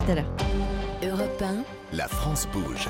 Tout à l'heure. Europe 1, La France bouge.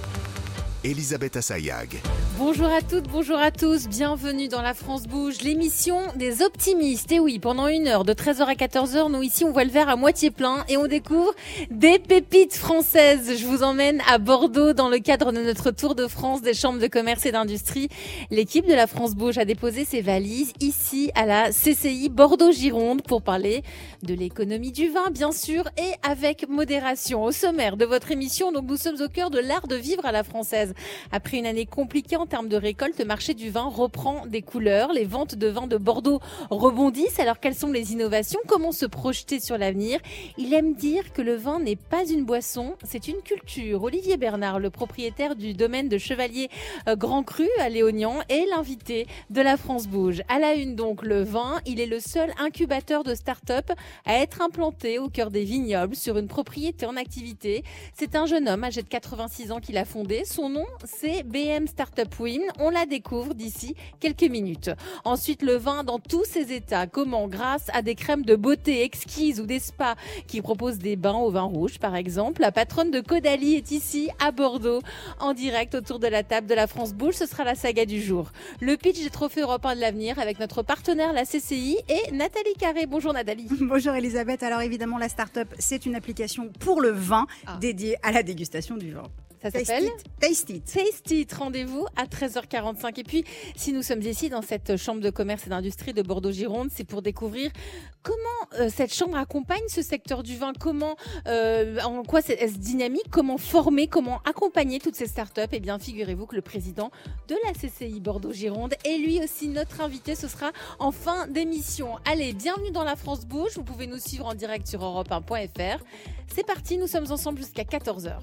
Elisabeth Assayag. Bonjour à toutes, bonjour à tous, bienvenue dans La France bouge, l'émission des optimistes. Et oui, pendant une heure, de 13h à 14h, nous ici on voit le verre à moitié plein et on découvre des pépites françaises. Je vous emmène à Bordeaux dans le cadre de notre tour de France des chambres de commerce et d'industrie. L'équipe de La France bouge a déposé ses valises ici à la CCI Bordeaux-Gironde pour parler de l'économie du vin, bien sûr, et avec modération. Au sommaire de votre émission, donc nous sommes au cœur de l'art de vivre à la française. Après une année compliquée en termes de récolte, le marché du vin reprend des couleurs. Les ventes de vin de Bordeaux rebondissent. Alors quelles sont les innovations? Comment se projeter sur l'avenir? Il aime dire que le vin n'est pas une boisson, c'est une culture. Olivier Bernard, le propriétaire du domaine de Chevalier Grand Cru à Léognan, est l'invité de La France bouge. À la une donc, le vin, il est le seul incubateur de start-up à être implanté au cœur des vignobles sur une propriété en activité. C'est un jeune homme âgé de 86 ans qui l'a fondé. Son nom, c'est BM Startup Win. On la découvre d'ici quelques minutes. Ensuite, le vin dans tous ses états. Comment? Grâce à des crèmes de beauté exquises ou des spas qui proposent des bains au vin rouge, par exemple. La patronne de Caudalie est ici à Bordeaux, en direct autour de la table de La France bouge. Ce sera la saga du jour. Le pitch des trophées européens de l'avenir avec notre partenaire, la CCI, et Nathalie Carré. Bonjour Nathalie. Bonjour Elisabeth. Alors évidemment, la start-up, c'est une application pour le vin dédiée à la dégustation du vin. Ça s'appelle Taste It. Taste It. Rendez-vous à 13h45. Et puis, si nous sommes ici dans cette chambre de commerce et d'industrie de Bordeaux-Gironde, c'est pour découvrir comment cette chambre accompagne ce secteur du vin, comment, en quoi est-ce dynamique, comment former, comment accompagner toutes ces startups. Eh bien, figurez-vous que le président de la CCI Bordeaux-Gironde est lui aussi notre invité. Ce sera en fin d'émission. Allez, bienvenue dans La France bouge. Vous pouvez nous suivre en direct sur europe1.fr. C'est parti, nous sommes ensemble jusqu'à 14h.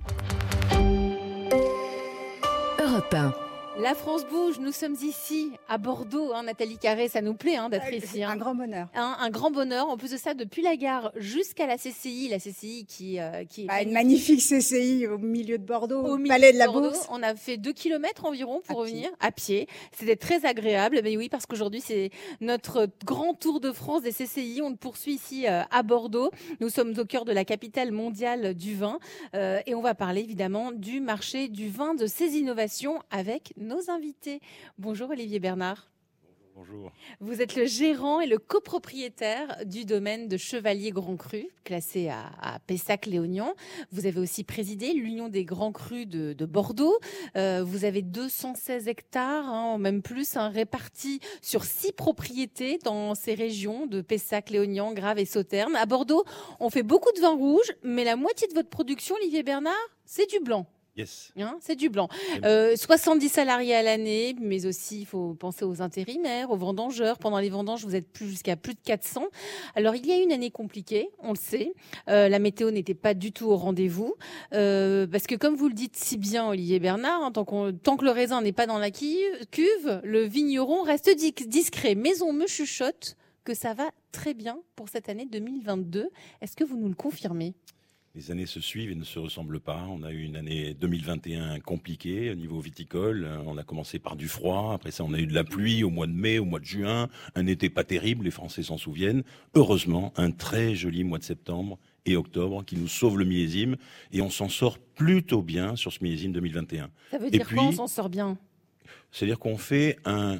Europe 1. La France bouge, nous sommes ici à Bordeaux, Nathalie Carré, ça nous plaît d'être ici. Un grand bonheur. Un grand bonheur. En plus de ça, depuis la gare jusqu'à la CCI qui est une magnifique CCI au milieu de Bordeaux, au au milieu Palais de la Bordeaux. Bourse. On a fait 2 kilomètres environ pour À revenir à pied. C'était très agréable. Mais oui, parce qu'aujourd'hui, c'est notre grand tour de France des CCI. On le poursuit ici à Bordeaux. Nous sommes au cœur de la capitale mondiale du vin. Et on va parler évidemment du marché du vin, de ses innovations avec nos invités. Bonjour Olivier Bernard. Bonjour. Vous êtes le gérant et le copropriétaire du domaine de Chevalier Grand Cru, classé à Pessac-Léognan. Vous avez aussi présidé l'Union des Grands Crus de Bordeaux. Vous avez 216 hectares, même plus, répartis sur 6 propriétés dans ces régions de Pessac, Léognan, Grave et Sauternes. À Bordeaux, on fait beaucoup de vin rouge, mais la moitié de votre production, Olivier Bernard, c'est du blanc. Yes. C'est du blanc. 70 salariés à l'année, mais aussi il faut penser aux intérimaires, aux vendangeurs. Pendant les vendanges, vous êtes jusqu'à plus de 400. Alors il y a eu une année compliquée, on le sait. La météo n'était pas du tout au rendez-vous. Parce que comme vous le dites si bien, Olivier Bernard, tant que le raisin n'est pas dans la cuve, le vigneron reste discret. Mais on me chuchote que ça va très bien pour cette année 2022. Est-ce que vous nous le confirmez ? Les années se suivent et ne se ressemblent pas. On a eu une année 2021 compliquée au niveau viticole. On a commencé par du froid. Après ça, on a eu de la pluie au mois de mai, au mois de juin. Un été pas terrible, les Français s'en souviennent. Heureusement, un très joli mois de septembre et octobre qui nous sauve le millésime. Et on s'en sort plutôt bien sur ce millésime 2021. Ça veut dire quoi, on s'en sort bien? C'est-à-dire qu'on fait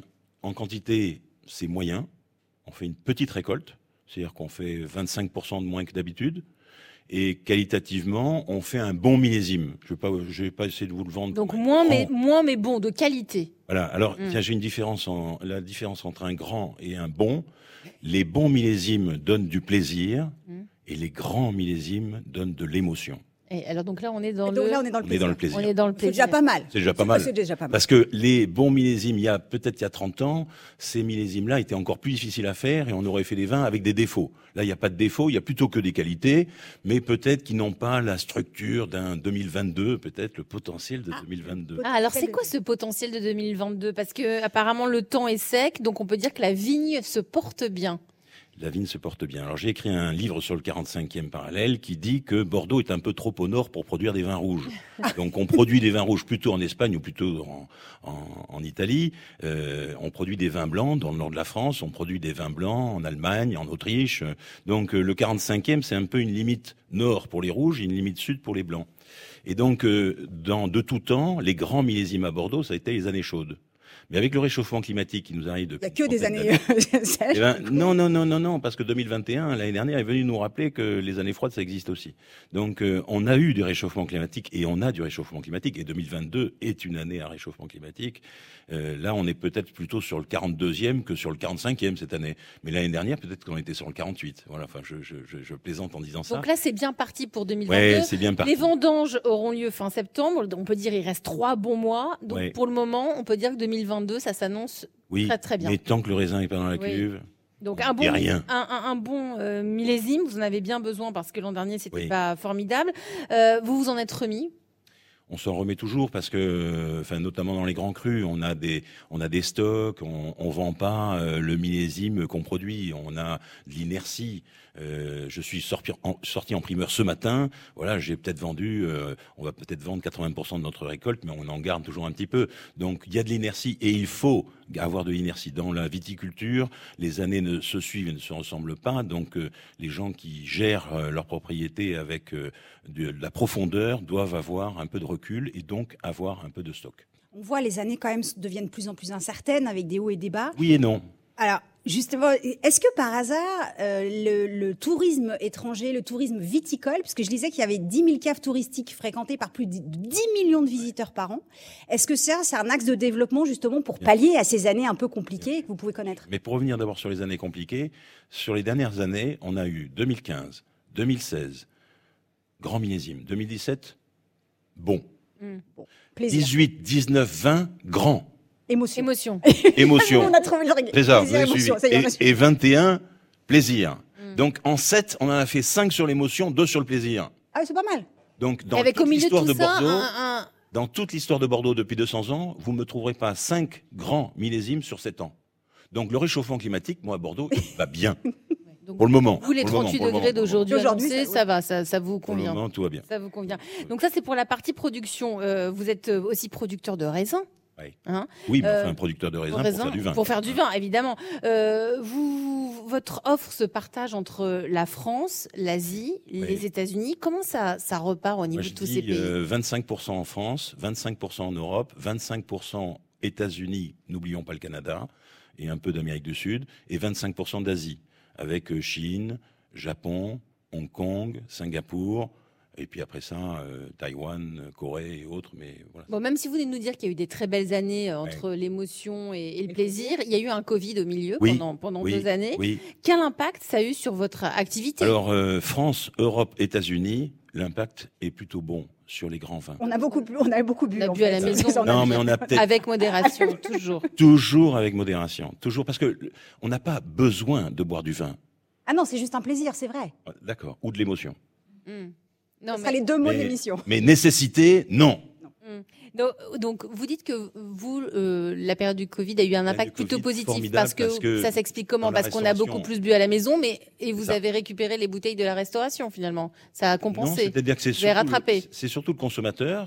en quantité, c'est moyen. On fait une petite récolte. C'est-à-dire qu'on fait 25% de moins que d'habitude. Et qualitativement, on fait un bon millésime. Je vais pas essayer de vous le vendre. Donc moins mais bon, de qualité. Voilà. Alors, tiens, j'ai une différence la différence entre un grand et un bon. Les bons millésimes donnent du plaisir et les grands millésimes donnent de l'émotion. Et alors donc là on est dans le plaisir. On est dans le plaisir. C'est déjà pas mal. C'est déjà pas mal. C'est déjà pas mal. Parce que les bons millésimes, il y a 30 ans, ces millésimes-là étaient encore plus difficiles à faire et on aurait fait des vins avec des défauts. Là, il n'y a pas de défauts, il y a plutôt que des qualités, mais peut-être qui n'ont pas la structure d'un 2022, peut-être le potentiel de 2022. Alors c'est quoi ce potentiel de 2022? Parce que apparemment le temps est sec, donc on peut dire que la vigne se porte bien. la vigne se porte bien. Alors j'ai écrit un livre sur le 45e parallèle qui dit que Bordeaux est un peu trop au nord pour produire des vins rouges. Donc on produit des vins rouges plutôt en Espagne ou plutôt en Italie. On produit des vins blancs dans le nord de la France. On produit des vins blancs en Allemagne, en Autriche. Donc le 45e, c'est un peu une limite nord pour les rouges et une limite sud pour les blancs. Et donc de tout temps, les grands millésimes à Bordeaux, ça a été les années chaudes. Mais avec le réchauffement climatique qui nous arrive depuis... Il n'y a que des années sèches. Non, parce que 2021, l'année dernière, est venu nous rappeler que les années froides, ça existe aussi. Donc, on a eu du réchauffement climatique et on a du réchauffement climatique. Et 2022 est une année à réchauffement climatique. Là, on est peut-être plutôt sur le 42e que sur le 45e cette année. Mais l'année dernière, peut-être qu'on était sur le 48. Voilà, enfin, je plaisante en disant ça. Donc là, c'est bien parti pour 2022. Ouais, c'est bien parti. Les vendanges auront lieu fin septembre. On peut dire il reste 3 bons mois. Donc, pour le moment, on peut dire que 2022, ça s'annonce très très bien. Mais tant que le raisin n'est pas dans la cuve, donc un bon millésime, vous en avez bien besoin parce que l'an dernier c'était pas formidable. Vous vous en êtes remis? On s'en remet toujours parce que, enfin, notamment dans les grands crus, on a des stocks, on vend pas le millésime qu'on produit, on a de l'inertie. Je suis sorti en primeur ce matin. Voilà, j'ai peut-être vendu, on va peut-être vendre 80% de notre récolte, mais on en garde toujours un petit peu. Donc, il y a de l'inertie et il faut avoir de l'inertie. Dans la viticulture, les années ne se suivent et ne se ressemblent pas. Donc, les gens qui gèrent leur propriété avec de la profondeur doivent avoir un peu de recul et donc avoir un peu de stock. On voit les années quand même deviennent de plus en plus incertaines avec des hauts et des bas. Oui et non. Alors, justement, est-ce que par hasard, le tourisme étranger, le tourisme viticole, parce que je disais qu'il y avait 10 000 caves touristiques fréquentées par plus de 10 millions de visiteurs par an, est-ce que c'est un axe de développement justement pour pallier à ces années un peu compliquées que vous pouvez connaître? Mais pour revenir d'abord sur les années compliquées, sur les dernières années, on a eu 2015, 2016, grand millésime, 2017, bon. Bon. Plaisir. 18, 19, 20, grand. Émotion. Émotion. On a trouvé le C'est ça, vous avez suivi. Et 21, plaisir. Donc en 7, on en a fait 5 sur l'émotion, 2 sur le plaisir. Ah, c'est pas mal. Donc dans toute l'histoire de Bordeaux, dans toute l'histoire de Bordeaux depuis 200 ans, vous ne me trouverez pas 5 grands millésimes sur 7 ans. Donc le réchauffement climatique, moi à Bordeaux, il va bien. Donc, pour le moment. Vous, les 38 degrés d'aujourd'hui, ça va, ça vous convient. Pour le moment, tout va bien. Ça vous convient. Donc ça, c'est pour la partie production. Vous êtes aussi producteur de raisins. Oui, hein, mais enfin, un producteur de raisin pour faire du vin. Pour faire du vin, évidemment. Votre offre se partage entre la France, l'Asie, les États-Unis. Comment ça repart au niveau de tous ces pays? 25% en France, 25% en Europe, 25% États-Unis, n'oublions pas le Canada, et un peu d'Amérique du Sud, et 25% d'Asie, avec Chine, Japon, Hong Kong, Singapour, et puis après ça, Taïwan, Corée et autres. Mais voilà. Bon, même si vous venez de nous dire qu'il y a eu des très belles années entre l'émotion et le plaisir, il y a eu un Covid au milieu pendant 2 années. Oui. Quel impact ça a eu sur votre activité? Alors, France, Europe, États-Unis, l'impact est plutôt bon sur les grands vins. On a beaucoup bu. On a bu à la maison. Non, mais on a peut-être... Avec modération, toujours. Toujours avec modération. Toujours, parce que on n'a pas besoin de boire du vin. Ah non, c'est juste un plaisir, c'est vrai. D'accord. Ou de l'émotion. Non, ce sera les 2 mots de l'émission. Mais nécessité, non. Donc, vous dites que vous, la période du Covid a eu un impact plutôt positif parce que ça s'explique comment? Parce qu'on a beaucoup plus bu à la maison, et vous avez récupéré les bouteilles de la restauration finalement. Ça a compensé. Non, c'est-à-dire que c'est surtout le consommateur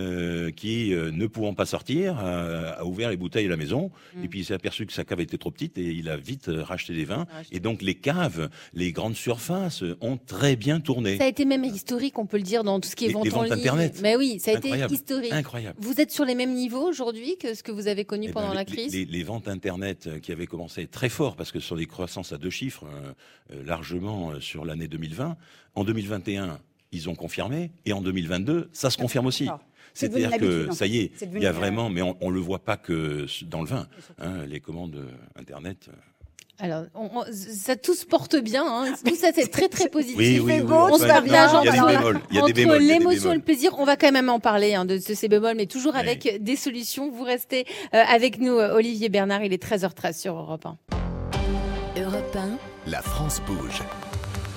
qui, ne pouvant pas sortir, a ouvert les bouteilles à la maison et puis il s'est aperçu que sa cave était trop petite et il a vite racheté des vins. Et donc les caves, les grandes surfaces ont très bien tourné. Ça a été même historique, on peut le dire, dans tout ce qui est vente en ligne. Internet. Mais oui, ça a été historique. Incroyable. Vous êtes sur les mêmes niveaux aujourd'hui que ce que vous avez connu pendant la crise? Les ventes Internet qui avaient commencé très fort, parce que ce sont des croissances à 2 chiffres, largement sur l'année 2020. En 2021, ils ont confirmé, et en 2022, ça se confirme aussi. C'est-à-dire que ça y est, il y a vraiment, mais on le voit pas que dans le vin, les commandes Internet. Alors, ça tout se porte bien, hein. Tout ça c'est très très positif. Oui, on se partage entre l'émotion et le plaisir. On va quand même en parler de ces bémols, mais toujours avec des solutions. Vous restez avec nous, Olivier Bernard. Il est 13h13 sur Europe 1. Europe 1. La France bouge.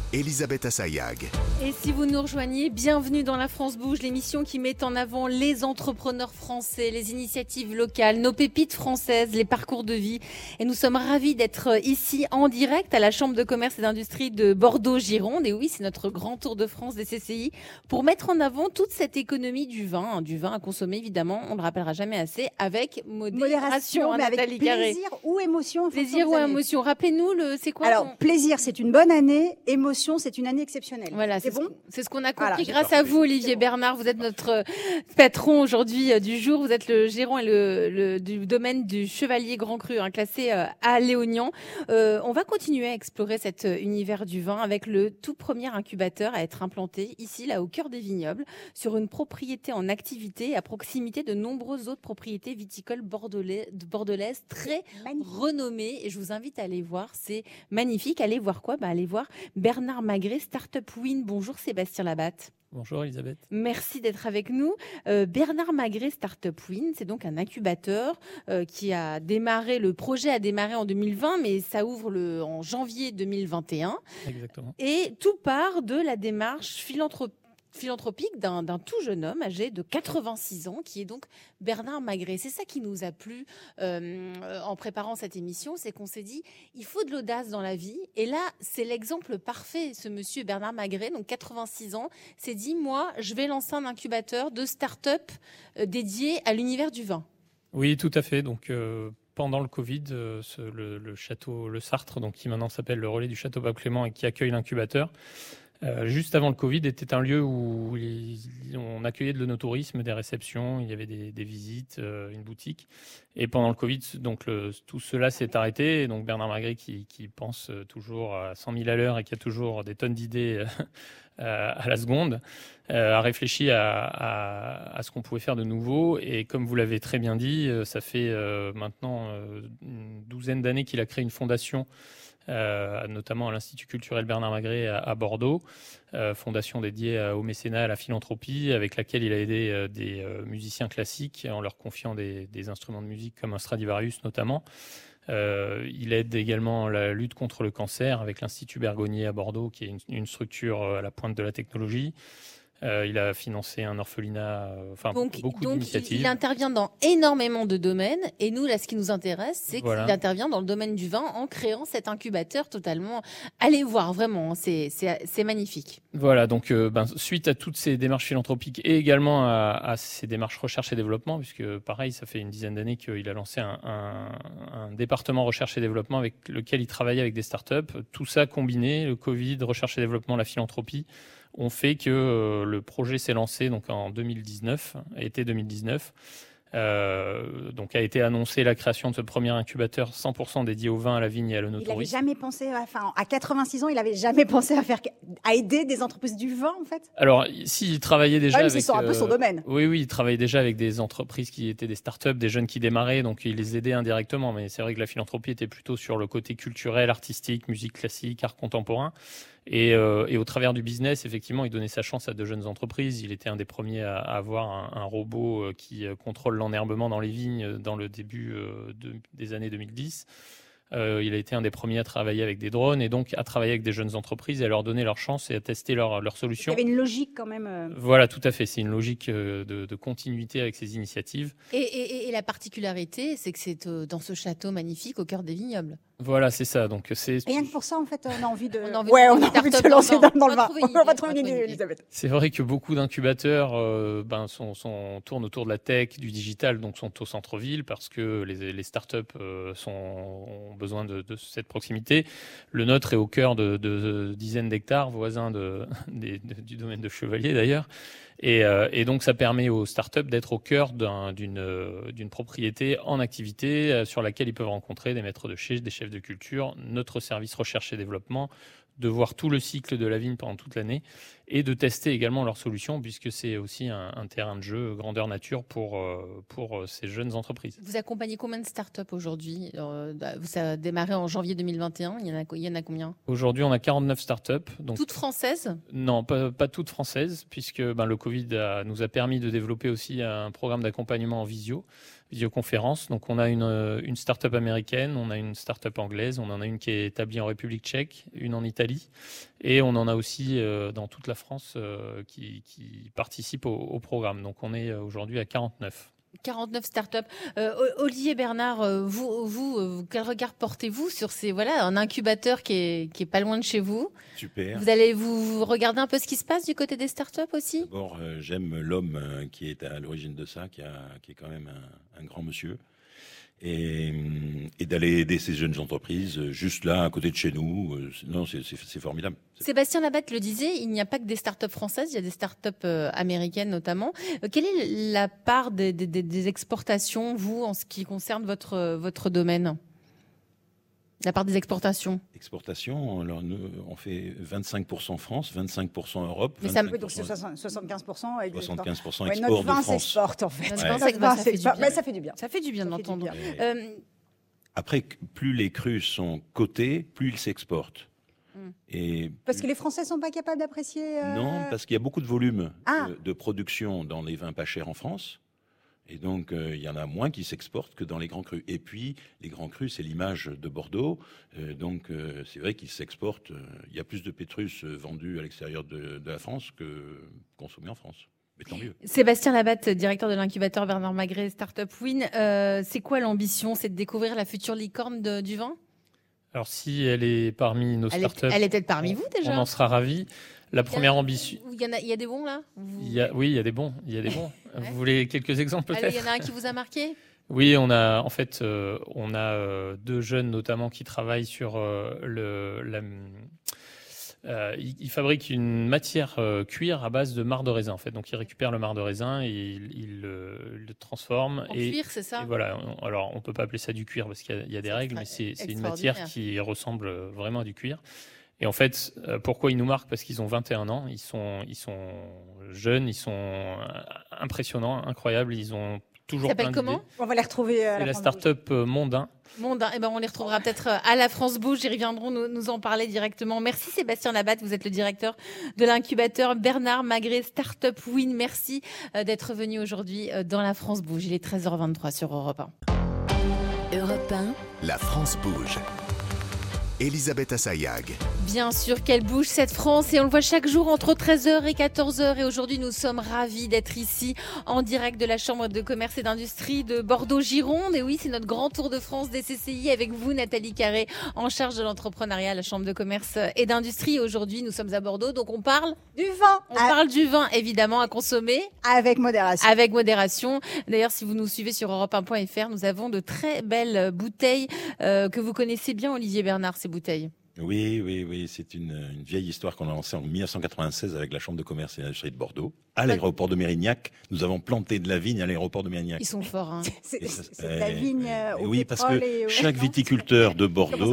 Elisabeth Assayag. Et si vous nous rejoignez, bienvenue dans La France Bouge, l'émission qui met en avant les entrepreneurs français, les initiatives locales, nos pépites françaises, les parcours de vie. Et nous sommes ravis d'être ici en direct à la Chambre de commerce et d'industrie de Bordeaux-Gironde. Et oui, c'est notre grand tour de France des CCI pour mettre en avant toute cette économie du vin à consommer évidemment, on ne le rappellera jamais assez, avec modération, mais avec Nathalie Garret. plaisir ou émotion. Plaisir ou émotion. Rappelez-nous, c'est quoi Alors, plaisir, c'est une bonne année. Émotion, c'est une année exceptionnelle. Voilà, c'est bon. C'est ce qu'on a compris Voilà. grâce à vous, Olivier Bernard. Vous êtes notre patron aujourd'hui du jour. Vous êtes le gérant et du domaine du Chevalier Grand Cru, classé à Léognan. On va continuer à explorer cet univers du vin avec le tout premier incubateur à être implanté ici, là, au cœur des vignobles, sur une propriété en activité à proximité de nombreuses autres propriétés viticoles bordelaises très renommées. Et je vous invite à aller voir. C'est magnifique. Allez voir quoi ? Allez voir Bernard Magret, Startup Win. Bonjour Sébastien Labatte. Bonjour Elisabeth. Merci d'être avec nous. Bernard Magret, Startup Win, c'est donc un incubateur qui a démarré, le projet a démarré en 2020, mais ça ouvre en janvier 2021. Exactement. Et tout part de la démarche philanthropique d'un tout jeune homme âgé de 86 ans, qui est donc Bernard Magret. C'est ça qui nous a plu en préparant cette émission, c'est qu'on s'est dit, il faut de l'audace dans la vie. Et là, c'est l'exemple parfait. Ce monsieur Bernard Magret, donc 86 ans, s'est dit, moi, je vais lancer un incubateur de start-up dédié à l'univers du vin. Oui, tout à fait. Donc, pendant le Covid, le château Le Sartre, donc, qui maintenant s'appelle le Relais du Château Pape Clément et qui accueille l'incubateur, juste avant le Covid, était un lieu où on accueillait de l'œnotourisme, des réceptions, il y avait des visites, une boutique. Et pendant le Covid, donc tout cela s'est arrêté. Et donc Bernard Magret, qui pense toujours à 100 000 à l'heure et qui a toujours des tonnes d'idées à la seconde, a réfléchi à ce qu'on pouvait faire de nouveau. Et comme vous l'avez très bien dit, ça fait maintenant une douzaine d'années qu'il a créé une fondation, notamment à l'Institut culturel Bernard Magret à Bordeaux, fondation dédiée au mécénat, à la philanthropie, avec laquelle il a aidé des musiciens classiques en leur confiant des instruments de musique comme un Stradivarius notamment. Il aide également la lutte contre le cancer avec l'Institut Bergonié à Bordeaux, qui est une structure à la pointe de la technologie. Il a financé un orphelinat, beaucoup d'initiatives. Il intervient dans énormément de domaines. Et nous, là, ce qui nous intéresse, c'est qu'il intervient dans le domaine du vin en créant cet incubateur totalement. Allez voir, vraiment, c'est magnifique. Voilà, donc suite à toutes ces démarches philanthropiques et également à ces démarches recherche et développement, puisque pareil, ça fait une dizaine d'années qu'il a lancé un département recherche et développement avec lequel il travaillait avec des startups. Tout ça combiné, le Covid, recherche et développement, la philanthropie, ont fait que le projet s'est lancé donc en 2019, été 2019. Donc a été annoncée la création de ce premier incubateur 100% dédié au vin, à la vigne et à l'œnotourisme. Il n'avait jamais pensé, à 86 ans, il n'avait jamais pensé à aider des entreprises du vin, en fait. Alors, s'il travaillait déjà avec... C'est un peu son domaine. Oui, il travaillait déjà avec des entreprises qui étaient des startups, des jeunes qui démarraient, donc il les aidait indirectement. Mais c'est vrai que la philanthropie était plutôt sur le côté culturel, artistique, musique classique, art contemporain. Et au travers du business, effectivement, il donnait sa chance à de jeunes entreprises. Il était un des premiers à avoir un robot qui contrôle l'enherbement dans les vignes dans le début des années 2010. Il a été un des premiers à travailler avec des drones et donc à travailler avec des jeunes entreprises et à leur donner leur chance et à tester leurs solutions. Il y avait une logique quand même. Voilà, tout à fait. C'est une logique de continuité avec ces initiatives. Et la particularité, c'est que c'est dans ce château magnifique au cœur des vignobles. Voilà, c'est ça. Donc c'est rien que pour ça, en fait, on a envie de. On a envie de se lancer dans le vin. On va trouver une idée, Elisabeth. C'est vrai que beaucoup d'incubateurs tournent autour de la tech, du digital, donc sont au centre-ville parce que les startups ont besoin de cette proximité. Le nôtre est au cœur de dizaines d'hectares, voisin du domaine de Chevalier d'ailleurs. Et donc, ça permet aux startups d'être au cœur d'une propriété en activité sur laquelle ils peuvent rencontrer des maîtres de chez, des chefs de culture, notre service recherche et développement, de voir tout le cycle de la vigne pendant toute l'année et de tester également leurs solutions puisque c'est aussi un terrain de jeu grandeur nature pour ces jeunes entreprises. Vous accompagnez combien de startups aujourd'hui ? Ça a démarré en janvier 2021, il y en a combien ? Aujourd'hui, on a 49 startups. Donc, toutes françaises ? Non, pas toutes françaises puisque le Covid nous a permis de développer aussi un programme d'accompagnement en visio visioconférence. Donc on a une start-up américaine, on a une start-up anglaise, on en a une qui est établie en République tchèque, une en Italie, et on en a aussi dans toute la France qui participent au programme. Donc on est aujourd'hui à 49. 49 startups. Olivier Bernard, vous, quel regard portez-vous sur un incubateur qui est pas loin de chez vous? Super. Vous allez vous regarder un peu ce qui se passe du côté des startups aussi? D'abord, j'aime l'homme qui est à l'origine de ça, qui est quand même un grand monsieur. Et d'aller aider ces jeunes entreprises juste là, à côté de chez nous. Non, c'est formidable. Sébastien Labatte le disait, il n'y a pas que des startups françaises, il y a des startups américaines notamment. Quelle est la part des exportations, vous, en ce qui concerne votre domaine? La part des exportations. Exportation, alors nous, on fait 25% France, 25% Europe. Mais ça me donc c'est 75% avec 75% ouais, export notre vin de France. s'exporte en fait. Ça fait du bien. Ça fait du bien de l'entendre. Après, plus les crus sont cotés, plus ils s'exportent. Et parce que les Français sont pas capables d'apprécier. Non, parce qu'il y a beaucoup de volume de production dans les vins pas chers en France. Et donc, il y en a moins qui s'exportent que dans les grands crus. Et puis, les grands crus, c'est l'image de Bordeaux. Donc, c'est vrai qu'ils s'exportent. Il y a plus de Pétrus vendus à l'extérieur de la France que consommés en France. Mais tant mieux. Sébastien Labatte, directeur de l'incubateur Bernard Magret Startup Win. C'est quoi l'ambition? C'est de découvrir la future licorne du vin? Alors, si elle est parmi nos startups... Elle est peut-être parmi vous, déjà. On en sera ravis. La première ambition... Il y a des bons, là? Oui, il y a des bons. Ouais. Vous voulez quelques exemples, peut-être? Il y en a un qui vous a marqué? Oui, on a deux jeunes, notamment, qui travaillent sur ils fabriquent une matière cuir à base de marc de raisin, en fait. Donc, ils récupèrent le marc de raisin et ils le transforment. En cuir, c'est ça? Et voilà. Alors, on peut pas appeler ça du cuir parce qu'il y a des règles, mais c'est une matière qui ressemble vraiment à du cuir. Et en fait, pourquoi ils nous marquent? Parce qu'ils ont 21 ans, ils sont jeunes, ils sont impressionnants, incroyables, ils ont toujours plein d'idées. Comment? On va les retrouver à c'est la start-up Mondain. Mondain, on les retrouvera peut-être à la France Bouge, ils reviendront nous en parler directement. Merci Sébastien Labatte, vous êtes le directeur de l'incubateur Bernard Magret Startup Win. Merci d'être venu aujourd'hui dans la France Bouge. Il est 13h23 sur Europe 1. Europe 1. La France bouge. Elisabeth Assayag. Bien sûr qu'elle bouge cette France et on le voit chaque jour entre 13h et 14h et aujourd'hui nous sommes ravis d'être ici en direct de la Chambre de commerce et d'industrie de Bordeaux-Gironde. Et oui, c'est notre grand tour de France des CCI avec vous Nathalie Carré en charge de l'entrepreneuriat à la Chambre de commerce et d'industrie. Aujourd'hui nous sommes à Bordeaux donc on parle du vin. On parle du vin évidemment à consommer. Avec modération. Avec modération. D'ailleurs si vous nous suivez sur europe1.fr nous avons de très belles bouteilles que vous connaissez bien Olivier Bernard. Bouteilles. Oui, c'est une vieille histoire qu'on a lancée en 1996 avec la Chambre de commerce et d'industrie de Bordeaux. À l'aéroport de Mérignac, nous avons planté de la vigne à l'aéroport de Mérignac. Ils sont forts. Hein. C'est de la vigne au oui, parce que chaque viticulteur de Bordeaux,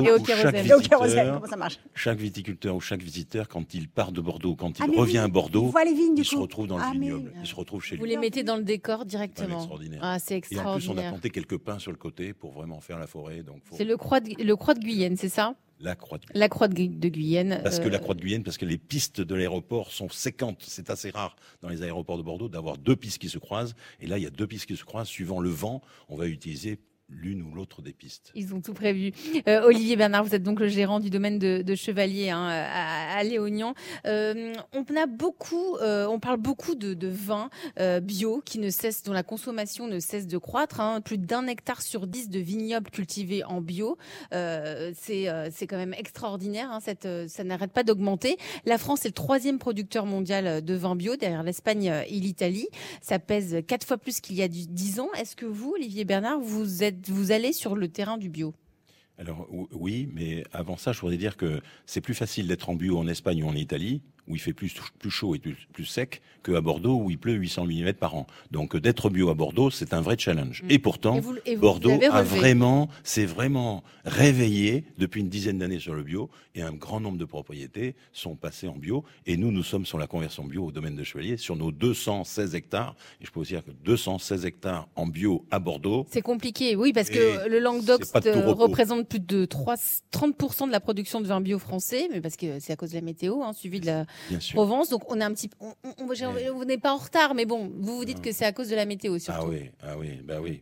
chaque viticulteur ou chaque visiteur, quand il part de Bordeaux, quand il revient à Bordeaux, il se retrouve dans le vignoble, il se retrouve chez lui. Vous les mettez dans le décor directement. Extraordinaire. Ah, c'est extraordinaire. Et en plus, on a planté quelques pins sur le côté pour vraiment faire la forêt. C'est le croix de Guyenne, c'est ça? La croix de Guyenne. La croix de Guyenne. Parce que la croix de Guyenne, parce que les pistes de l'aéroport sont séquentes. C'est assez rare dans les aéroports de Bordeaux d'avoir deux pistes qui se croisent. Et là, il y a deux pistes qui se croisent. Suivant le vent, on va utiliser l'une ou l'autre des pistes. Ils ont tout prévu. Olivier Bernard, vous êtes donc le gérant du domaine de Chevalier à Léognan. On parle beaucoup de vins bio dont la consommation ne cesse de croître. Plus d'1 hectare sur 10 de vignobles cultivés en bio. C'est quand même extraordinaire. Ça n'arrête pas d'augmenter. La France est le 3e producteur mondial de vin bio, derrière l'Espagne et l'Italie. Ça pèse 4 fois plus qu'il y a 10 ans. Est-ce que vous, Olivier Bernard, vous allez sur le terrain du bio? Alors oui, mais avant ça, je voudrais dire que c'est plus facile d'être en bio en Espagne ou en Italie, où il fait plus chaud et plus sec, qu'à Bordeaux, où il pleut 800 mm par an. Donc d'être bio à Bordeaux, c'est un vrai challenge. Et pourtant, Bordeaux s'est vraiment réveillé depuis une dizaine d'années sur le bio, et un grand nombre de propriétés sont passées en bio. Et nous sommes sur la conversion bio au domaine de Chevalier, sur nos 216 hectares. Et je peux vous dire que 216 hectares en bio à Bordeaux... C'est compliqué, oui, parce que le Languedoc représente plus de 30% de la production de vin bio français, mais parce que c'est à cause de la météo, suivi de Bien sûr. Provence. Donc on est un petit, on n'est pas en retard, mais bon, vous dites que c'est à cause de la météo surtout. Oui.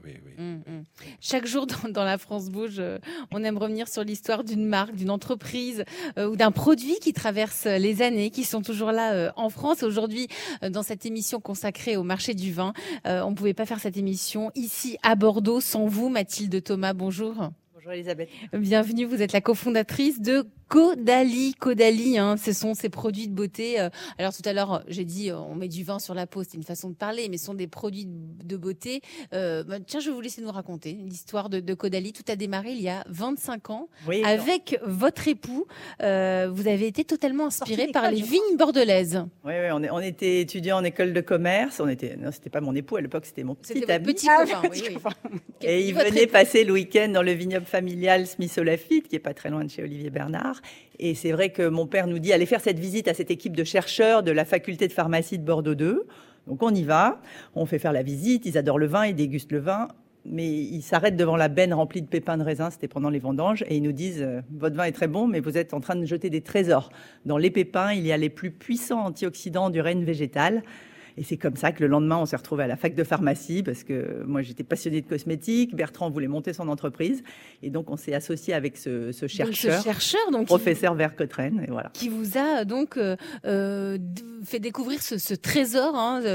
Chaque jour dans la France Bouge, on aime revenir sur l'histoire d'une marque, d'une entreprise ou d'un produit qui traverse les années, qui sont toujours là en France. Aujourd'hui, dans cette émission consacrée au marché du vin, on ne pouvait pas faire cette émission ici à Bordeaux sans vous, Mathilde Thomas. Bonjour. Bonjour Elisabeth. Bienvenue, vous êtes la cofondatrice de Caudalie. Caudalie, ce sont ces produits de beauté. Alors tout à l'heure, j'ai dit on met du vin sur la peau, c'est une façon de parler, mais ce sont des produits de beauté. Tiens, je vais vous laisser nous raconter l'histoire de Caudalie. Tout a démarré il y a 25 ans avec votre époux. Vous avez été totalement inspiré par les vignes bordelaises. Oui, on était étudiants en école de commerce. Non, c'était pas mon époux à l'époque, c'était mon petit ami. Petit copain, oui. Et il venait passer le week-end dans le vignoble familial Smith-Olafite, qui est pas très loin de chez Olivier Bernard. Et c'est vrai que mon père nous dit allez faire cette visite à cette équipe de chercheurs de la faculté de pharmacie de Bordeaux 2. Donc on y va, on fait faire la visite, ils adorent le vin, ils dégustent le vin, mais ils s'arrêtent devant la benne remplie de pépins de raisin, c'était pendant les vendanges, et ils nous disent votre vin est très bon, mais vous êtes en train de jeter des trésors. Dans les pépins, il y a les plus puissants antioxydants du règne végétal. Et c'est comme ça que le lendemain, on s'est retrouvés à la fac de pharmacie parce que moi, j'étais passionnée de cosmétiques. Bertrand voulait monter son entreprise. Et donc, on s'est associé avec ce chercheur, professeur Vercottren. Et voilà. Qui vous a donc fait découvrir ce trésor,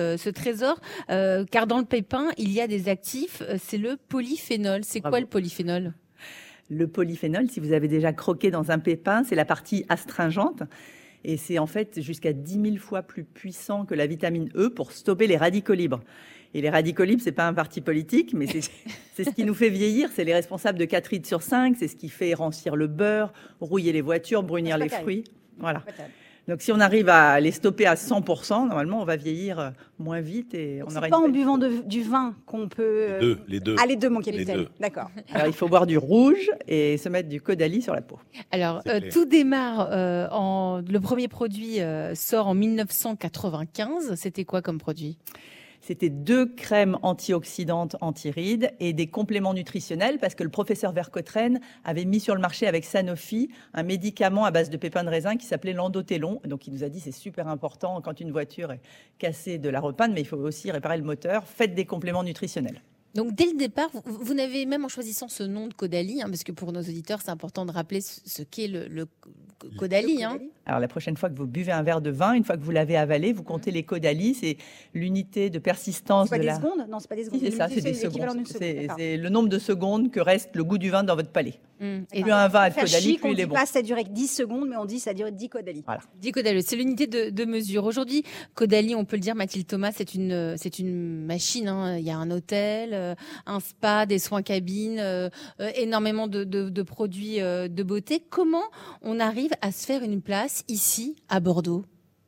car dans le pépin, il y a des actifs, c'est le polyphénol. C'est quoi le polyphénol ? Le polyphénol, si vous avez déjà croqué dans un pépin, c'est la partie astringente. Et c'est en fait jusqu'à 10 000 fois plus puissant que la vitamine E pour stopper les radicaux libres. Et les radicaux libres, c'est pas un parti politique, mais c'est ce qui nous fait vieillir. C'est les responsables de 4 rides sur 5. C'est ce qui fait rancir le beurre, rouiller les voitures, brunir les fruits. Voilà. Donc, si on arrive à les stopper à 100%, normalement, on va vieillir moins vite et on aura. C'est pas en buvant du vin qu'on peut. Les deux. Ah, les deux, mon capitaine. D'accord. Alors, il faut boire du rouge et se mettre du Caudalie sur la peau. Alors, tout démarre le premier produit sort en 1995. C'était quoi comme produit ? C'était 2 crèmes antioxydantes anti-rides et des compléments nutritionnels parce que le professeur Vercottren avait mis sur le marché avec Sanofi un médicament à base de pépins de raisin qui s'appelait l'endothelon. Donc, il nous a dit c'est super important quand une voiture est cassée de la repeindre, mais il faut aussi réparer le moteur. Faites des compléments nutritionnels. Donc, dès le départ, vous n'avez même en choisissant ce nom de Caudalie, parce que pour nos auditeurs, c'est important de rappeler ce qu'est le Caudalie. Alors, la prochaine fois que vous buvez un verre de vin, une fois que vous l'avez avalé, vous comptez les Caudalie. C'est l'unité de persistance de la... secondes ? Non, c'est pas des secondes. Si, c'est ça, c'est des secondes. C'est le nombre de secondes que reste le goût du vin dans votre palais. Et plus un vin a de Caudalie, plus il est bon. On ne dit pas ça durait 10 secondes, mais on dit ça durait 10 Caudalie. Voilà. 10 Caudalie, c'est l'unité de mesure. Aujourd'hui, Caudalie, on peut le dire, Mathilde Thomas, c'est une machine. Il y a un hôtel, un spa, des soins cabines, énormément de produits de beauté. Comment on arrive à se faire une place ici, à Bordeaux ?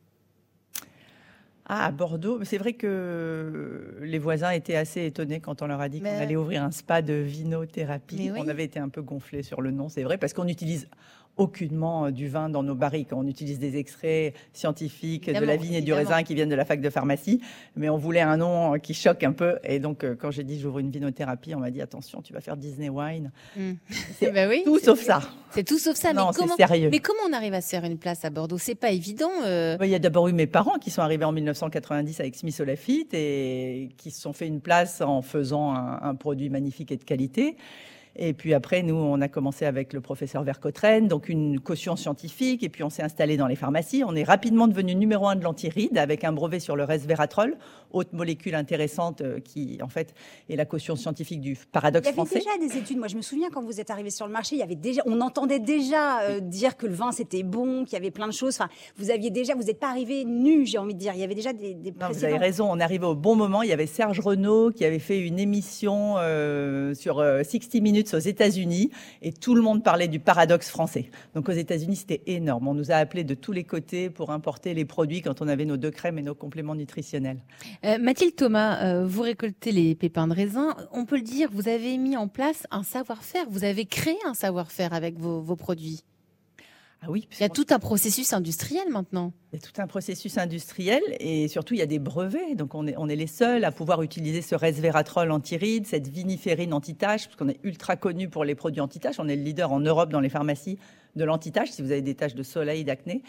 À Bordeaux, c'est vrai que les voisins étaient assez étonnés quand on leur a dit qu'on allait ouvrir un spa de vinothérapie. On avait été un peu gonflés sur le nom, c'est vrai, parce qu'on utilise aucunement du vin dans nos barriques. On utilise des extraits scientifiques de la vigne et du raisin qui viennent de la fac de pharmacie, mais on voulait un nom qui choque un peu. Et donc, quand j'ai dit j'ouvre une vinothérapie, on m'a dit attention, tu vas faire Disney Wine. C'est tout sauf ça. C'est tout sauf ça. Non, c'est sérieux. Mais comment on arrive à se faire une place à Bordeaux ? C'est pas évident. Il y a d'abord eu mes parents qui sont arrivés en 1990 avec Smith-Olafite et qui se sont fait une place en faisant un produit magnifique et de qualité. Et puis après, nous, on a commencé avec le professeur Vercottren, donc une caution scientifique, et puis on s'est installé dans les pharmacies. On est rapidement devenu numéro 1 de l'antiride avec un brevet sur le resveratrol, haute molécule intéressante qui, en fait, est la caution scientifique du paradoxe français. Il y avait déjà des études. Moi, je me souviens quand vous êtes arrivé sur le marché, on entendait déjà dire que le vin c'était bon, qu'il y avait plein de choses. Enfin, vous n'êtes pas arrivé nu, j'ai envie de dire. Il y avait déjà des précédents. Vous avez raison. On est arrivé au bon moment. Il y avait Serge Renaud qui avait fait une émission sur 60 Minutes aux États-Unis et tout le monde parlait du paradoxe français. Donc aux États-Unis, c'était énorme. On nous a appelés de tous les côtés pour importer les produits quand on avait nos 2 crèmes et nos compléments nutritionnels. Mathilde Thomas, vous récoltez les pépins de raisin. On peut le dire, vous avez mis en place un savoir-faire. Vous avez créé un savoir-faire avec vos produits. Ah oui, il y a tout un processus industriel maintenant. Il y a tout un processus industriel et surtout il y a des brevets. Donc on est les seuls à pouvoir utiliser ce resveratrol anti-rides, cette viniférine anti-tache, parce qu'on est ultra connu pour les produits anti-tache. On est le leader en Europe dans les pharmacies de l'anti-tache, si vous avez des taches de soleil, d'acné.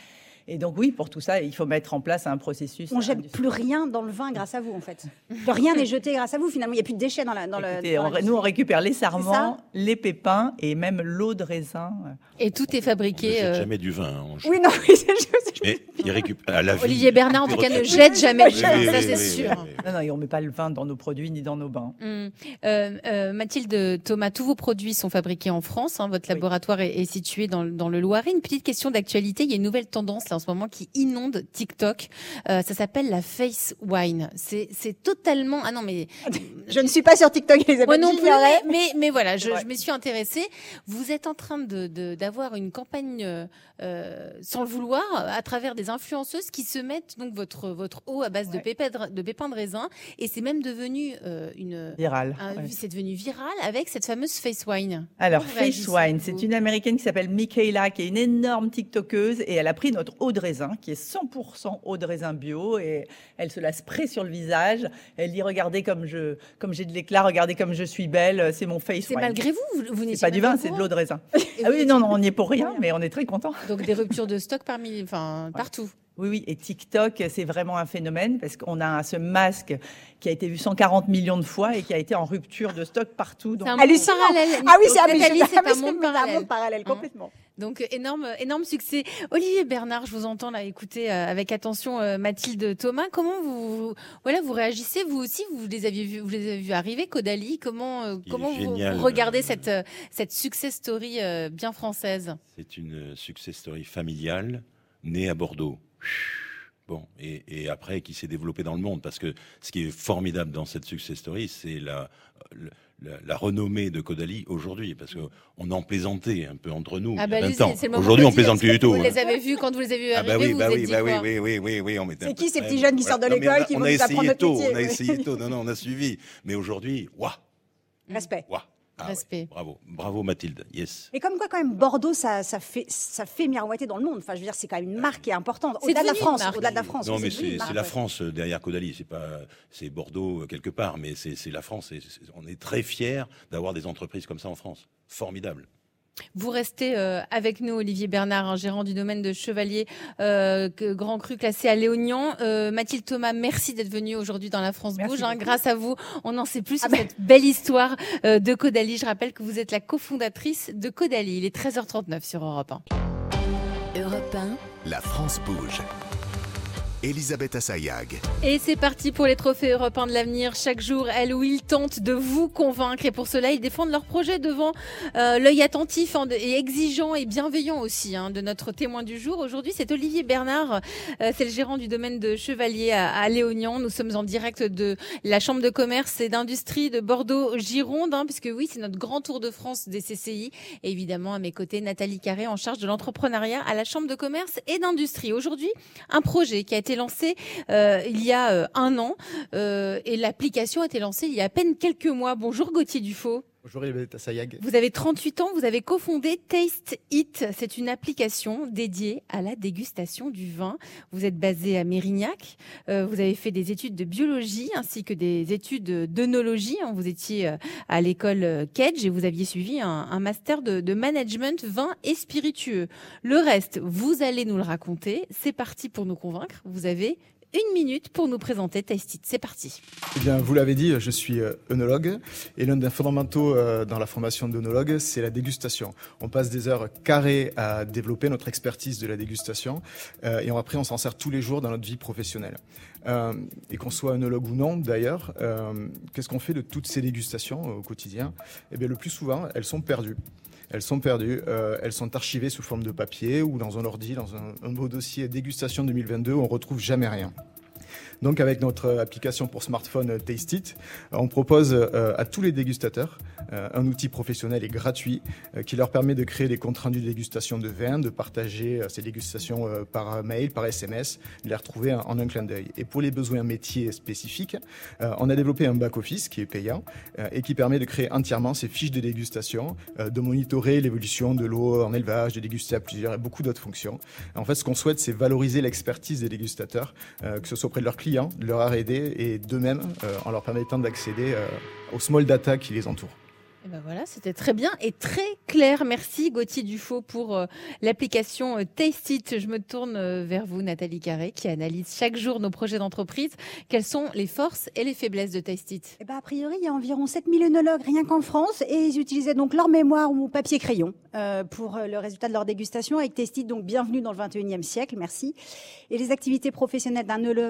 Et donc oui, pour tout ça, il faut mettre en place un processus. On jette plus rien dans le vin grâce à vous, en fait. Plus rien n'est jeté grâce à vous. Finalement, il n'y a plus de déchets dans nous, on récupère les sarments, les pépins et même l'eau de raisin. Et tout est fabriqué. On ne jette jamais du vin. Oui, non, oui, mais il récupère à la vie. Olivier Bernard, en tout cas, ne jette jamais du vin, ça c'est sûr. Non, et on ne met pas le vin dans nos produits ni dans nos bains. Mathilde Thomas, tous vos produits sont fabriqués en France. Votre laboratoire est situé dans le Loiret. Une petite question d'actualité. Il y a une nouvelle tendance là en ce moment qui inonde TikTok. Ça s'appelle la face wine. C'est totalement. Ah non, mais je ne suis pas sur TikTok, Elisabeth. Moi non plus. Mais voilà, je m'y suis intéressée. Vous êtes en train d'avoir une campagne sans le vouloir à travers des influenceuses qui se mettent donc votre eau à base de pépins de raisin, et c'est même devenu virale. C'est devenu viral avec cette fameuse face wine. Alors face wine, c'est une américaine qui s'appelle Michaela, qui est une énorme TikTokeuse, et elle a pris notre eau de raisin qui est 100% eau de raisin bio, et elle se la spray sur le visage. Elle dit regardez comme j'ai de l'éclat, regardez comme je suis belle, c'est mon face wine. C'est malgré vous n'étiez pas du vin, c'est de l'eau de raisin. Ah oui, non, on n'y est pour rien, mais on est très contents. Donc des ruptures de stock partout. Oui, et TikTok, c'est vraiment un phénomène parce qu'on a ce masque qui a été vu 140 millions de fois et qui a été en rupture de stock partout. C'est un monde parallèle. Ah oui, c'est un monde parallèle, complètement. Donc énorme succès. Olivier Bernard, je vous entends là écouter avec attention Mathilde Thomas. Comment vous réagissez vous aussi? Vous les avez vus arriver, Caudalie. Comment vous regardez cette success story bien française? C'est une success story familiale née à Bordeaux. Bon, et après qui s'est développée dans le monde, parce que ce qui est formidable dans cette success story, c'est la renommée de Caudalie aujourd'hui, parce qu'on en plaisantait un peu entre nous. Aujourd'hui, on plaisante plus du tout. Vous les avez vus quand vous les avez vus arriver, vous êtes dit quoi? Oui. C'est qui ces petits jeunes qui sortent de l'école qui vont nous apprendre notre métier? On a essayé tôt. Non, on a suivi. Mais aujourd'hui, respect. Respect. Bravo Mathilde, yes. Mais comme quoi, quand même, Bordeaux, ça fait miroiter dans le monde. Enfin, je veux dire, c'est quand même une marque qui est importante. Au-delà de la France. Non, mais c'est la France derrière Caudalie. C'est Bordeaux quelque part, mais c'est la France. On est très fiers d'avoir des entreprises comme ça en France. Formidable. Vous restez avec nous, Olivier Bernard, gérant du domaine de Chevalier, Grand Cru classé à Léognan. Mathilde Thomas, merci d'être venue aujourd'hui dans La France Bouge. Grâce à vous, on en sait plus sur cette belle histoire de Caudalie. Je rappelle que vous êtes la cofondatrice de Caudalie. Il est 13h39 sur Europe 1. Europe 1. La France Bouge. Elisabeth Assayag. Et c'est parti pour les trophées européens de l'avenir. Chaque jour, elle ou il tente de vous convaincre. Et pour cela, ils défendent leur projet devant l'œil attentif et exigeant et bienveillant aussi de notre témoin du jour. Aujourd'hui, c'est Olivier Bernard. C'est le gérant du domaine de Chevalier à Léognan. Nous sommes en direct de la Chambre de commerce et d'industrie de Bordeaux-Gironde, puisque oui, c'est notre grand tour de France des CCI. Et évidemment, à mes côtés, Nathalie Carré, en charge de l'entrepreneuriat à la Chambre de commerce et d'industrie. Aujourd'hui, un projet qui a été lancé il y a un an et l'application a été lancée il y a à peine quelques mois. Bonjour Gauthier Dufaux. Bonjour Elisabeth Assayag. Vous avez 38 ans, vous avez cofondé Taste It. C'est une application dédiée à la dégustation du vin. Vous êtes basé à Mérignac. Vous avez fait des études de biologie ainsi que des études d'œnologie. Vous étiez à l'école Kedge et vous aviez suivi un master de management vin et spiritueux. Le reste, vous allez nous le raconter. C'est parti pour nous convaincre. Vous avez 1 minute pour nous présenter Taste It. C'est parti. Eh bien, vous l'avez dit, je suis œnologue et l'un des fondamentaux dans la formation d'œnologue, c'est la dégustation. On passe des heures carrées à développer notre expertise de la dégustation et après on s'en sert tous les jours dans notre vie professionnelle. Et qu'on soit œnologue ou non d'ailleurs, qu'est-ce qu'on fait de toutes ces dégustations au quotidien? Eh bien, le plus souvent, elles sont perdues. Elles sont perdues, elles sont archivées sous forme de papier ou dans un ordi, dans un beau dossier dégustation 2022 où on retrouve jamais rien. Donc avec notre application pour smartphone Taste It, on propose à tous les dégustateurs un outil professionnel et gratuit qui leur permet de créer des comptes rendus de dégustation de vin, de partager ces dégustations par mail, par SMS, de les retrouver en un clin d'œil. Et pour les besoins métiers spécifiques, on a développé un back-office qui est payant et qui permet de créer entièrement ces fiches de dégustation, de monitorer l'évolution de l'eau en élevage, de déguster à plusieurs et beaucoup d'autres fonctions. En fait, ce qu'on souhaite, c'est valoriser l'expertise des dégustateurs, que ce soit auprès de leurs clients, de leur R&D et d'eux-mêmes en leur permettant d'accéder aux small data qui les entourent. Et ben voilà, c'était très bien et très clair. Merci Gauthier Dufaux pour l'application Taste It. Je me tourne vers vous, Nathalie Carré, qui analyse chaque jour nos projets d'entreprise. Quelles sont les forces et les faiblesses de Taste It? Eh ben, a priori, il y a environ 7000 œnologues rien qu'en France et ils utilisaient donc leur mémoire ou papier-crayon pour le résultat de leur dégustation avec Taste It. Donc, bienvenue dans le 21e siècle, merci. Et les activités professionnelles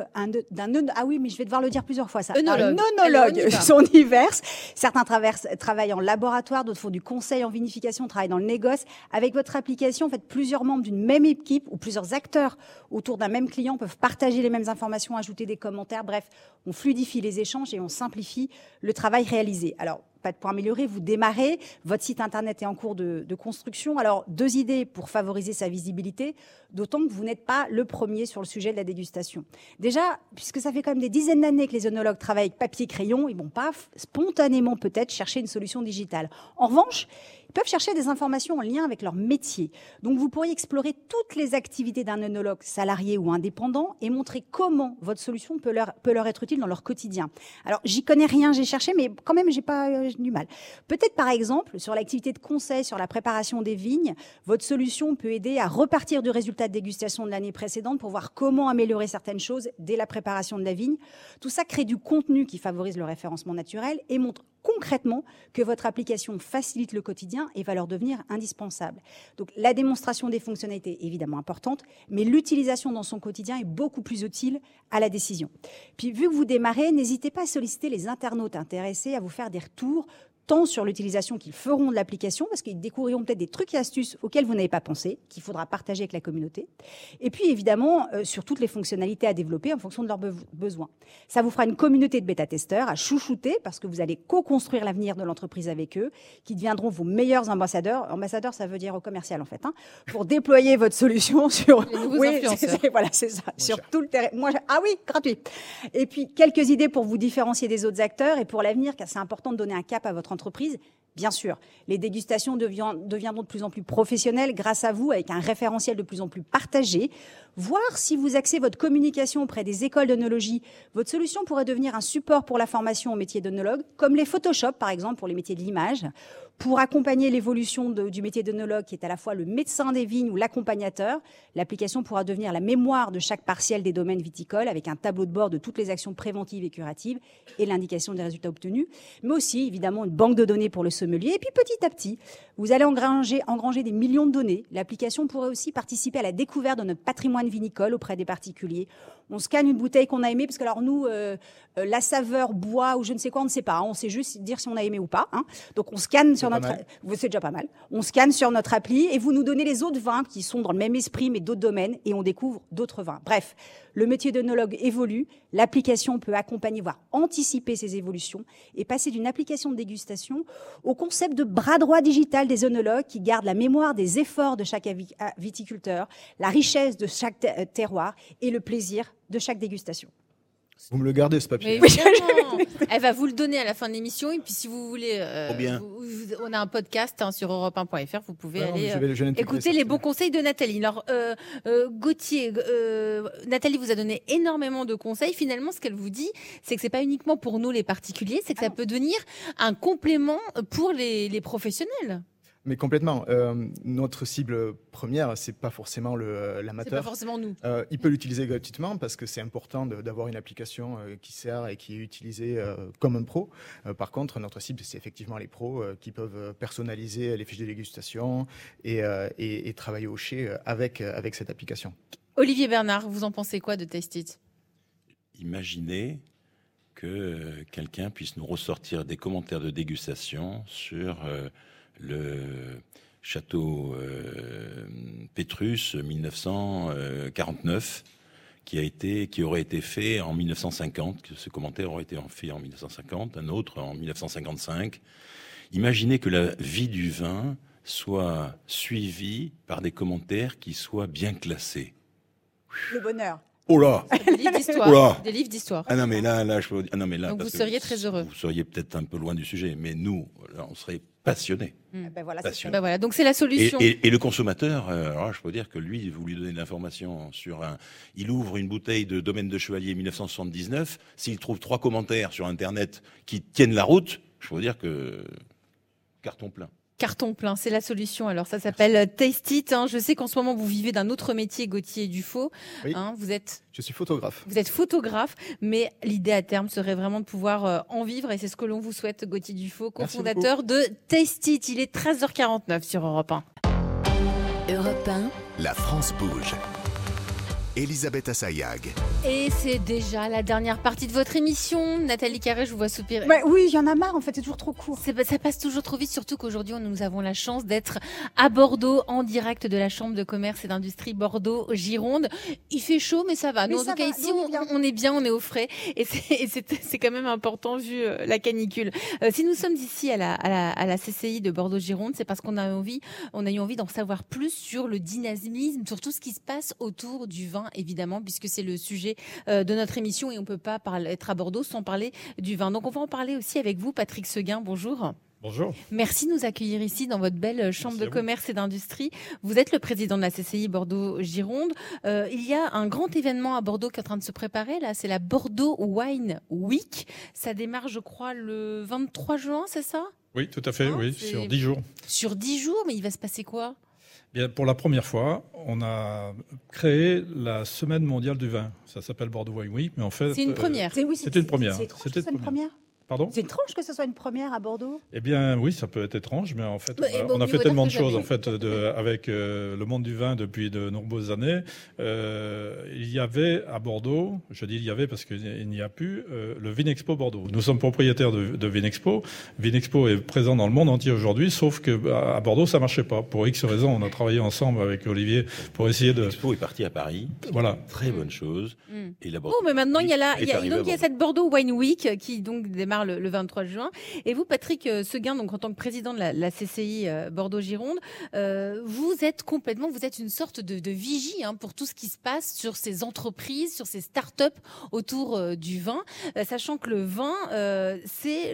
ah oui, mais je vais devoir le dire plusieurs fois ça. Œnologue. Un œnologue sont diverses. Certains travaillent en laboratoire, d'autres font du conseil en vinification, travaillent dans le négoce. Avec votre application, en fait, plusieurs membres d'une même équipe ou plusieurs acteurs autour d'un même client peuvent partager les mêmes informations, ajouter des commentaires. Bref, on fluidifie les échanges et on simplifie le travail réalisé. Alors, pas de point amélioré, vous démarrez, votre site internet est en cours de construction. Alors, 2 idées pour favoriser sa visibilité, d'autant que vous n'êtes pas le premier sur le sujet de la dégustation. Déjà, puisque ça fait quand même des dizaines d'années que les œnologues travaillent avec papier-crayon, ils vont pas spontanément peut-être chercher une solution digitale. En revanche, ils peuvent chercher des informations en lien avec leur métier. Donc, vous pourriez explorer toutes les activités d'un œnologue salarié ou indépendant et montrer comment votre solution peut leur être utile dans leur quotidien. Alors, j'y connais rien, j'ai cherché, mais quand même, j'ai du mal. Peut-être, par exemple, sur l'activité de conseil, sur la préparation des vignes, votre solution peut aider à repartir du résultat de dégustation de l'année précédente pour voir comment améliorer certaines choses dès la préparation de la vigne. Tout ça crée du contenu qui favorise le référencement naturel et montre concrètement que votre application facilite le quotidien et va leur devenir indispensable. Donc, la démonstration des fonctionnalités est évidemment importante, mais l'utilisation dans son quotidien est beaucoup plus utile à la décision. Puis, vu que vous démarrez, n'hésitez pas à solliciter les internautes intéressés à vous faire des retours tant sur l'utilisation qu'ils feront de l'application, parce qu'ils découvriront peut-être des trucs et astuces auxquels vous n'avez pas pensé, qu'il faudra partager avec la communauté. Et puis, évidemment, sur toutes les fonctionnalités à développer en fonction de leurs besoins. Ça vous fera une communauté de bêta-testeurs à chouchouter, parce que vous allez co-construire l'avenir de l'entreprise avec eux, qui deviendront vos meilleurs ambassadeurs. Ambassadeurs, ça veut dire au commercial, en fait, hein, pour déployer votre solution sur... Les nouveaux influenceurs. Voilà, c'est ça. Sur tout le terrain. Ah oui, gratuit. Et puis, quelques idées pour vous différencier des autres acteurs et pour l'avenir, car c'est important de donner un cap à votre entreprise. Bien sûr, les dégustations deviendront de plus en plus professionnelles grâce à vous, avec un référentiel de plus en plus partagé. Voir si vous axez votre communication auprès des écoles d'œnologie, votre solution pourrait devenir un support pour la formation au métier d'œnologue, comme les Photoshop, par exemple, pour les métiers de l'image, pour accompagner l'évolution du métier d'œnologue, qui est à la fois le médecin des vignes ou l'accompagnateur. L'application pourra devenir la mémoire de chaque partiel des domaines viticoles, avec un tableau de bord de toutes les actions préventives et curatives et l'indication des résultats obtenus, mais aussi, évidemment, une banque de données pour le sommelier. Et puis, petit à petit, vous allez engranger des millions de données. L'application pourrait aussi participer à la découverte de notre patrimoine vinicole auprès des particuliers. On scanne une bouteille qu'on a aimée, parce que alors nous, la saveur bois ou je ne sais quoi, on ne sait pas. Hein. On sait juste dire si on a aimé ou pas. Hein. Donc on scanne sur notre... C'est déjà pas mal. On scanne sur notre appli et vous nous donnez les autres vins qui sont dans le même esprit mais d'autres domaines et on découvre d'autres vins. Bref, le métier d'œnologue évolue. L'application peut accompagner, voire anticiper ces évolutions et passer d'une application de dégustation au concept de bras droit digital des œnologues qui gardent la mémoire des efforts de chaque viticulteur, la richesse de chaque terroir et le plaisir de chaque dégustation. Vous me le gardez, ce papier. Mais évidemment. Elle va vous le donner à la fin de l'émission. Et puis, si vous voulez, on a un podcast sur europe1.fr. Vous pouvez aller écouter les bons conseils de Nathalie. Alors, Gauthier, Nathalie vous a donné énormément de conseils. Finalement, ce qu'elle vous dit, c'est que c'est pas uniquement pour nous, les particuliers, c'est que ça peut devenir un complément pour les professionnels. Mais complètement. Notre cible première, c'est pas forcément l'amateur. C'est pas forcément nous. Il peut l'utiliser gratuitement parce que c'est important d'avoir une application qui sert et qui est utilisée comme un pro. Par contre, notre cible, c'est effectivement les pros qui peuvent personnaliser les fiches de dégustation et travailler au chez avec cette application. Olivier Bernard, vous en pensez quoi de Taste It ? Imaginez que quelqu'un puisse nous ressortir des commentaires de dégustation sur le château Pétrus 1949 qui aurait été fait en 1950, que ce commentaire aurait été fait en 1950, un autre en 1955. Imaginez que la vie du vin soit suivie par des commentaires qui soient bien classés. Le bonheur. Oh là, des livres d'histoire. Oh là. Des livres d'histoire. Ah non mais là je peux... ah non mais là donc vous seriez très heureux. Vous seriez peut-être un peu loin du sujet, mais nous là, on serait passionnés. Ben voilà, passionnés. Ben voilà, donc c'est la solution. Et le consommateur, alors je peux dire que lui, vous lui donnez de l'information sur il ouvre une bouteille de Domaine de Chevalier 1979, s'il trouve 3 commentaires sur Internet qui tiennent la route, je peux dire que Carton plein. Carton plein, c'est la solution. Alors ça s'appelle Taste It. Je sais qu'en ce moment vous vivez d'un autre métier, Gauthier Dufaux. Oui. Je suis photographe. Vous êtes photographe, mais l'idée à terme serait vraiment de pouvoir en vivre et c'est ce que l'on vous souhaite, Gauthier Dufaux, cofondateur de Taste It. Il est 13h49 sur Europe 1. Europe 1. La France bouge. Elisabeth Assayag. Et c'est déjà la dernière partie de votre émission. Nathalie Carré, je vous vois soupirer. Oui, il y en a marre, en fait, c'est toujours trop court. Ça passe toujours trop vite, surtout qu'aujourd'hui, nous avons la chance d'être à Bordeaux, en direct de la Chambre de commerce et d'industrie Bordeaux-Gironde. Il fait chaud, mais ça va. Nous, en tout cas, ici, on est bien, on est au frais. Et c'est quand même important vu la canicule. Si nous sommes ici à la CCI de Bordeaux-Gironde, c'est parce qu'on a eu envie d'en savoir plus sur le dynamisme, sur tout ce qui se passe autour du vin, évidemment, puisque c'est le sujet de notre émission et on ne peut pas être à Bordeaux sans parler du vin. Donc on va en parler aussi avec vous, Patrick Seguin. Bonjour. Bonjour. Merci de nous accueillir ici dans votre belle chambre de commerce et d'industrie. Vous êtes le président de la CCI Bordeaux-Gironde. Il y a un grand événement à Bordeaux qui est en train de se préparer. Là, c'est la Bordeaux Wine Week. Ça démarre, je crois, le 23 juin, c'est ça ? Oui, tout à fait, oui, sur 10 jours. Sur 10 jours, mais il va se passer quoi ? Bien, pour la première fois, on a créé la Semaine mondiale du vin. Ça s'appelle Bordeaux Wine Week, mais en fait... C'est une première. C'était une première. C'était une première. Pardon ? C'est étrange que ce soit une première à Bordeaux. Eh bien, oui, ça peut être étrange, mais en fait, on a fait tellement de choses avec le monde du vin depuis de nombreuses années. Il y avait à Bordeaux, je dis il y avait parce qu'il n'y a plus, le Vinexpo Bordeaux. Nous sommes propriétaires de Vinexpo. Vinexpo est présent dans le monde entier aujourd'hui, sauf que à Bordeaux, ça marchait pas. Pour X raisons, on a travaillé ensemble avec Olivier pour essayer de... Vinexpo est parti à Paris. Voilà. Très bonne chose. Et la mais maintenant, il y a cette Bordeaux Wine Week qui donc démarre le 23 juin. Et vous, Patrick Seguin, donc en tant que président de la CCI Bordeaux-Gironde, vous êtes une sorte de vigie pour tout ce qui se passe sur ces entreprises, sur ces start-up autour du vin, sachant que le vin, c'est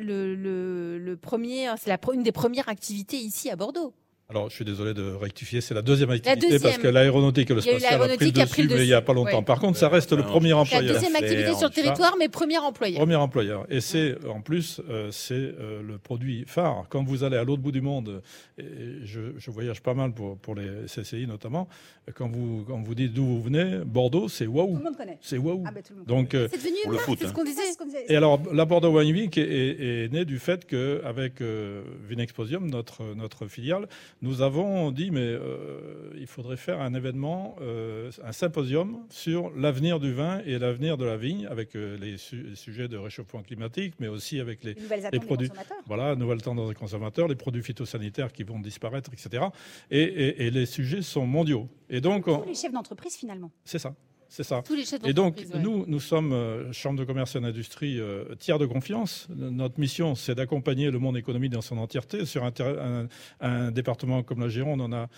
une des premières activités ici à Bordeaux. Alors, je suis désolé de rectifier, c'est la deuxième activité parce que l'aéronautique et le spatial a pris le dessus, mais il n'y a pas longtemps. Ouais. Par contre, ça reste le premier employeur. La deuxième activité sur le territoire, mais premier employeur. Premier employeur. Et c'est, en plus, c'est le produit phare. Quand vous allez à l'autre bout du monde, et je voyage pas mal pour les CCI notamment, quand vous dites d'où vous venez, Bordeaux, c'est waouh. Tout le monde connaît. C'est waouh. Ah ben, tout le monde Donc, c'est devenu une marque, c'est ce qu'on disait. Et alors, la Bordeaux Wine Week est née du fait qu'avec Vinexposium, notre filiale, nous avons dit, mais il faudrait faire un événement, un symposium sur l'avenir du vin et l'avenir de la vigne, avec les sujets de réchauffement climatique, mais aussi avec les produits. Voilà, nouvelles tendances des consommateurs, les produits phytosanitaires qui vont disparaître, etc. Et les sujets sont mondiaux. Et donc, tous les chefs d'entreprise, finalement. C'est ça. C'est ça. Tous les chefs et donc, ouais. nous sommes Chambre de commerce et d'industrie tiers de confiance. Notre mission, c'est d'accompagner le monde économique dans son entièreté. Sur un département comme la Gironde, on a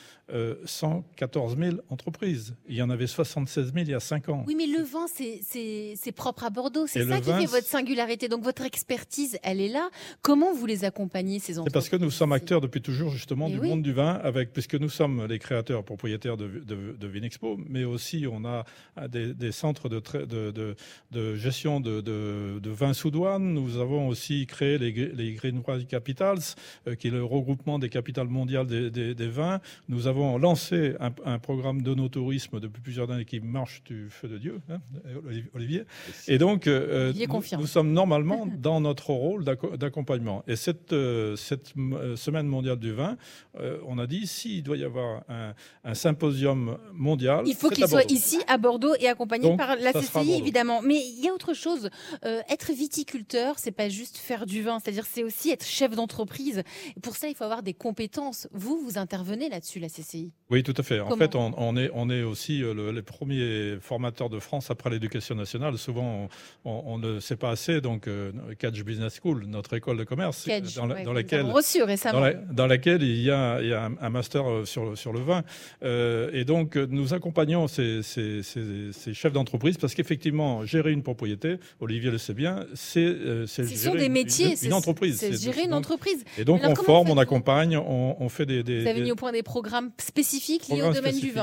114 000 entreprises. Il y en avait 76 000 il y a 5 ans. Oui, mais le vin, c'est propre à Bordeaux. C'est et ça qui fait votre singularité. Donc, votre expertise, elle est là. Comment vous les accompagnez, ces entreprises ? C'est parce que nous sommes acteurs depuis toujours, justement, du monde du vin, puisque nous sommes les créateurs, propriétaires de Vinexpo, mais aussi on a des centres de gestion de vins sous douane. Nous avons aussi créé les Greenwise Capitals, qui est le regroupement des capitales mondiales des vins. Nous avons lancé un programme d'onotourisme depuis plusieurs années qui marche du feu de Dieu, hein, Olivier. Et donc, nous sommes normalement dans notre rôle d'accompagnement. Et cette semaine mondiale du vin, on a dit, s'il doit y avoir un symposium mondial, il faut qu'il soit ici à Bordeaux et accompagné par la CCI, évidemment. Mais il y a autre chose. Être viticulteur, c'est pas juste faire du vin. C'est-à-dire, c'est aussi être chef d'entreprise. Et pour ça, il faut avoir des compétences. Vous intervenez là-dessus, la CCI. Oui, tout à fait. En fait, on est aussi les premiers formateurs de France après l'éducation nationale. Souvent, on ne sait pas assez. Donc, Catch Business School, notre école de commerce, dans laquelle il y a un master sur le vin. Et donc, nous accompagnons ces chefs d'entreprise, parce qu'effectivement, gérer une propriété, Olivier le sait bien, c'est gérer des métiers, une entreprise. C'est gérer une entreprise. Et donc, on forme, on accompagne, on fait des... Vous avez mis au point des programmes spécifiques liés au domaine du vin.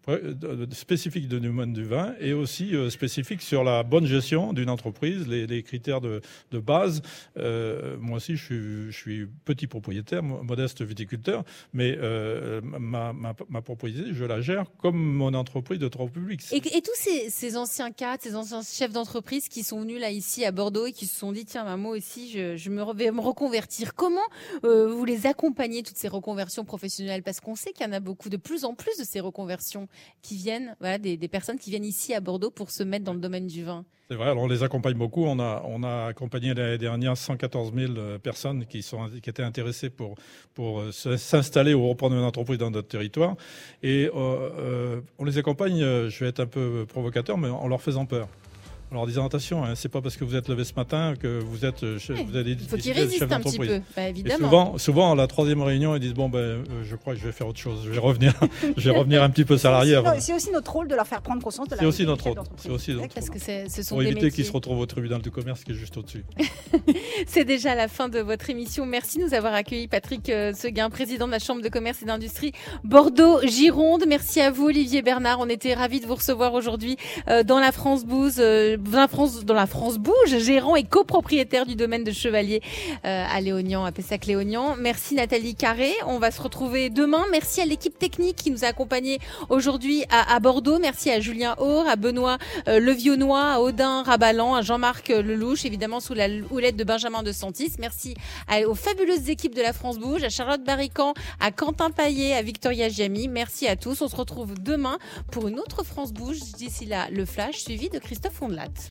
spécifique du domaine du vin et aussi spécifique sur la bonne gestion d'une entreprise, les critères de base. Moi aussi, je suis petit propriétaire, modeste viticulteur, mais ma propriété, je la gère comme mon entreprise de travaux publics. Et tous ces anciens cadres, ces anciens chefs d'entreprise qui sont venus là ici à Bordeaux et qui se sont dit tiens, moi aussi, je vais me reconvertir. Comment vous les accompagnez, toutes ces reconversions professionnelles? Parce qu'on sait qu'il y en a beaucoup, de plus en plus de ces reconversions qui viennent, voilà, des personnes qui viennent ici à Bordeaux pour se mettre dans le domaine du vin. C'est vrai, alors on les accompagne beaucoup. On a accompagné l'année dernière 114 000 personnes qui étaient intéressées pour s'installer ou reprendre une entreprise dans notre territoire. Et on les accompagne, je vais être un peu provocateur, mais en leur faisant peur. En leur disant attention, c'est pas parce que vous êtes levé ce matin que vous êtes chef d'entreprise. Il faut qu'ils résistent un petit peu, évidemment. Souvent, à la troisième réunion, ils disent je crois que je vais faire autre chose. Je vais revenir un petit peu salarié. C'est aussi notre rôle de leur faire prendre conscience de la réalité. C'est aussi notre rôle. Parce que ce sont pour des éviter métiers qu'ils se retrouvent au tribunal du commerce qui est juste au-dessus. C'est déjà la fin de votre émission. Merci de nous avoir accueillis, Patrick Seguin, président de la Chambre de commerce et d'industrie Bordeaux-Gironde. Merci à vous, Olivier Bernard. On était ravis de vous recevoir aujourd'hui dans la France Bouge, gérant et copropriétaire du domaine de Chevalier à Léognan, à Pessac-Léognan. Merci Nathalie Carré. On va se retrouver demain. Merci à l'équipe technique qui nous a accompagnés aujourd'hui à Bordeaux. Merci à Julien Haur, à Benoît Levionnois, à Audin Rabalan, à Jean-Marc Lelouch, évidemment sous la houlette de Benjamin de Santis. Merci aux fabuleuses équipes de la France Bouge, à Charlotte Barrican, à Quentin Paillet, à Victoria Giamy. Merci à tous. On se retrouve demain pour une autre France Bouge. D'ici là, le Flash suivi de Christophe Ondelat.